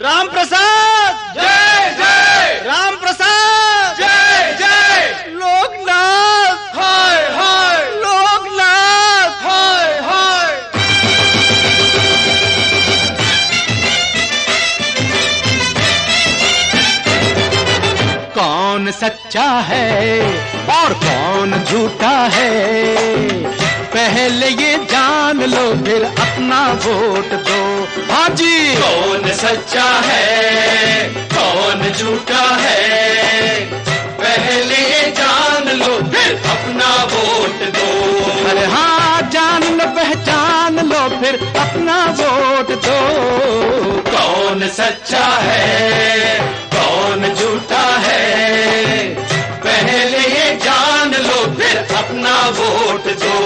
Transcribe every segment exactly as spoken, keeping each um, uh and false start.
राम प्रसाद जय जय, राम प्रसाद जय जय, लोकनाथ हाय हाय, लोकनाथ हाय हाय। कौन सच्चा है और कौन झूठा है, पहले ये जान लो फिर अपना वोट दो। हाँ जी, कौन सच्चा है कौन झूठा है, पहले ये जान लो फिर अपना वोट दो। अरे हाँ, जान लो पहचान लो फिर अपना वोट दो। कौन सच्चा है कौन झूठा है, पहले ये जान लो फिर अपना वोट दो।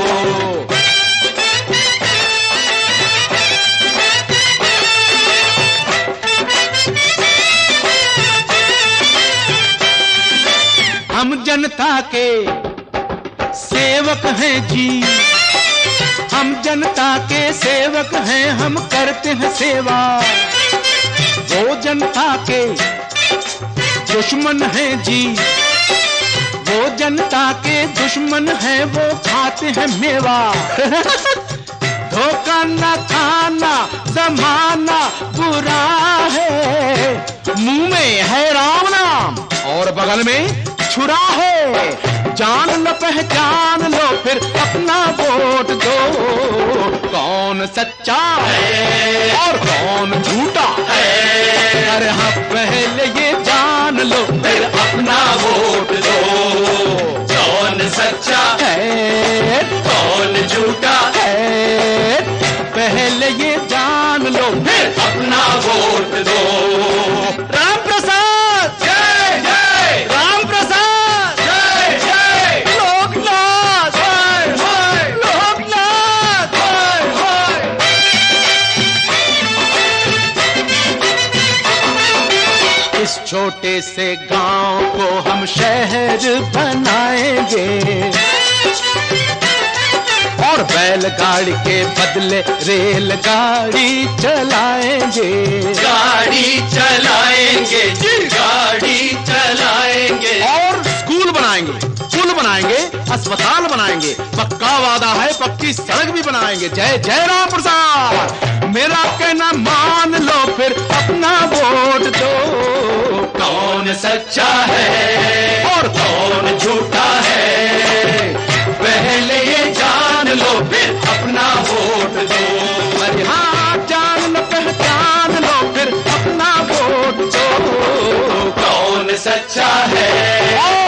हम जनता के सेवक हैं जी, हम जनता के सेवक हैं, हम करते हैं सेवा। वो जनता के दुश्मन हैं जी, वो जनता के दुश्मन हैं, वो खाते हैं मेवा। धोखा न खाना जमाना बुरा है, मुंह में है राम नाम और बगल में छुरा है। जान लो पहचान लो फिर अपना वोट दो। कौन सच्चा है और कौन झूठा है, अरे हाँ पहले ये जान लो फिर अपना वोट दो। कौन सच्चा है कौन झूठा है, पहले ये जान लो फिर अपना वोट दो। राम प्रसाद जय जय, राम प्रसाद जय जय, लोकनाथ हाय हाय, लोकनाथ हाय हाय। इस छोटे से गांव को हम शहर बनाएंगे और बैलगाड़ी के बदले रेलगाड़ी चलाएंगे। गाड़ी चलाएंगे जी, गाड़ी चलाएंगे। और स्कूल बनाएंगे, पुल बनाएंगे, अस्पताल बनाएंगे, पक्का वादा है पक्की सड़क भी बनाएंगे। जय जय राम प्रसाद। मेरा कहना मान लो फिर अपना वोट दो। कौन सच्चा है और कौन झूठा है, पहले ये जान लो फिर अपना वोट दो। अरे हाँ, जान लो पहचान लो फिर अपना वोट दो। कौन सच्चा है और